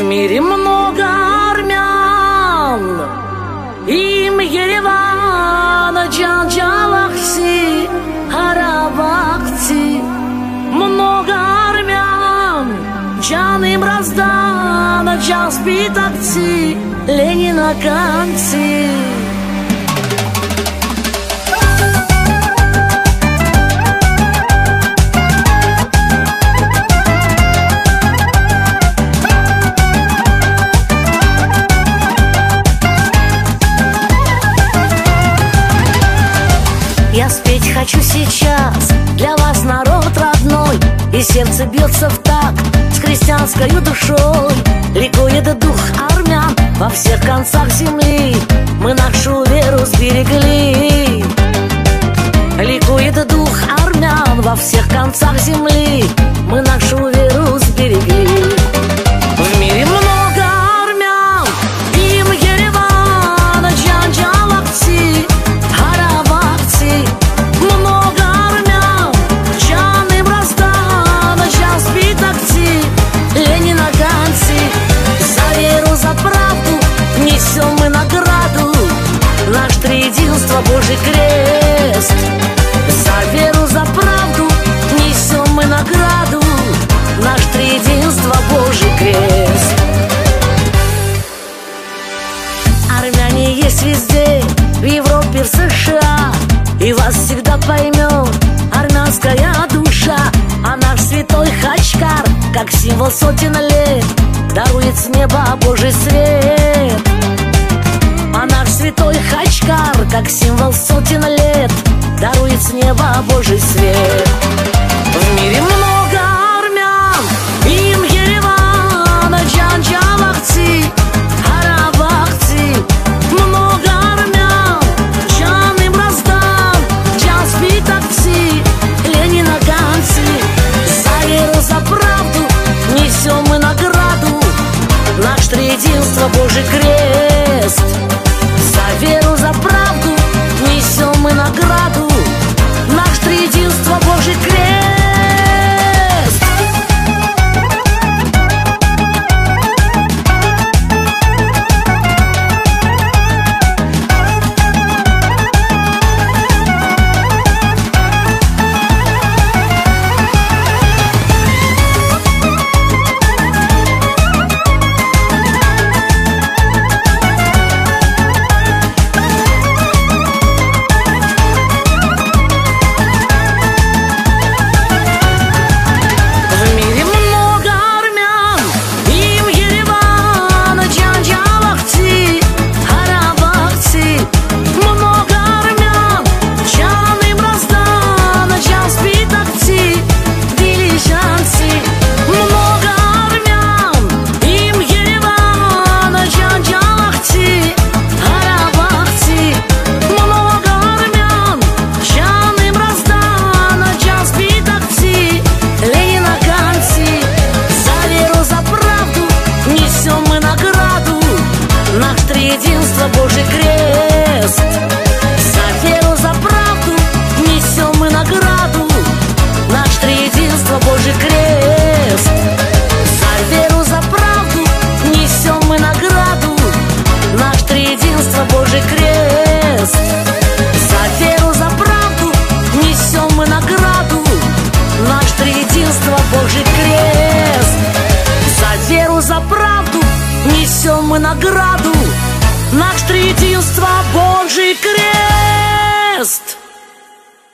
мире много армян, им Еревана, Джанджалахси, Арабахти. Много армян, Джан им раздана, Джан спитакти, Ленина канци. Я спеть хочу сейчас для вас, народ родной, и сердце бьется в такт с христианской душой. Ликует дух армян во всех концах земли, мы нашу веру сберегли. Ликует дух армян во всех концах земли, мы нашу веру сберегли. В мире много армян, им Еревана, Джанджалахти, Арабахти. Много армян, Джан им раздана, Джан спитакти, Ленина ганци. За веру, за правду несем мы награду, наш триединство Божий крест. За веру, за правду несем мы награду, наш триединство Божий крест. Армяне есть везде, в Европе, в США, и вас всегда поймет армянская душа. А наш святой Хачкар, как символ сотен лет, дарует с неба Божий свет. А наш святой Хачкар, как символ сотен лет, дарует с неба Божий свет. В мире много армян, им Еревана, Джанджалахти, Арабахти. Много армян, Джан им раздан, Джан спитакти, Ленина ганци. За веру, за правду несем мы награду, наш триединство Божий крест. За веру, за правду несем мы награду, наш триединство Божий крест. Единство Божий крест. За веру, за правду несем мы награду, наш триединство Божий крест. За веру, за правду несем мы награду, наш триединство Божий крест. За веру, за правду несем мы награду, наш триединство Божий крест. За веру, за правду несем мы награду, наш триединство